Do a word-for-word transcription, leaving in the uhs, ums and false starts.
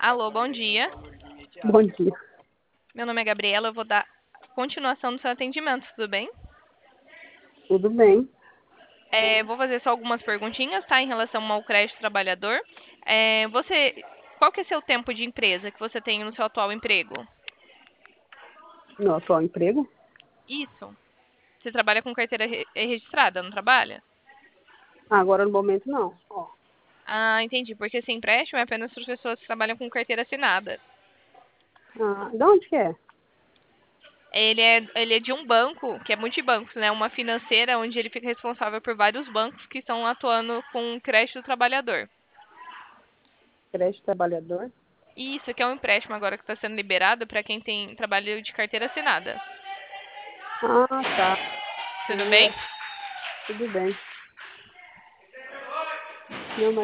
Alô, bom dia. Bom dia. Meu nome é Gabriela, eu vou dar continuação do seu atendimento, tudo bem? Tudo bem? É, vou fazer só algumas perguntinhas, tá? Em relação ao crédito trabalhador. É, você, qual que é seu tempo de empresa que você tem no seu atual emprego? No atual emprego? Isso. Você trabalha com carteira re- registrada, não trabalha? Ah, agora no momento não. Ó, Ah, entendi. Porque esse empréstimo é apenas para as pessoas que trabalham com carteira assinada. ah, de onde que é? Ele é, ele é de um banco, que é multibancos, né? Uma financeira onde ele fica responsável por vários bancos que estão atuando com crédito do trabalhador. Crédito trabalhador? E isso aqui é um empréstimo agora que está sendo liberado para quem tem trabalho de carteira assinada. Ah, tá. Tudo bem? É, tudo bem. Não, mas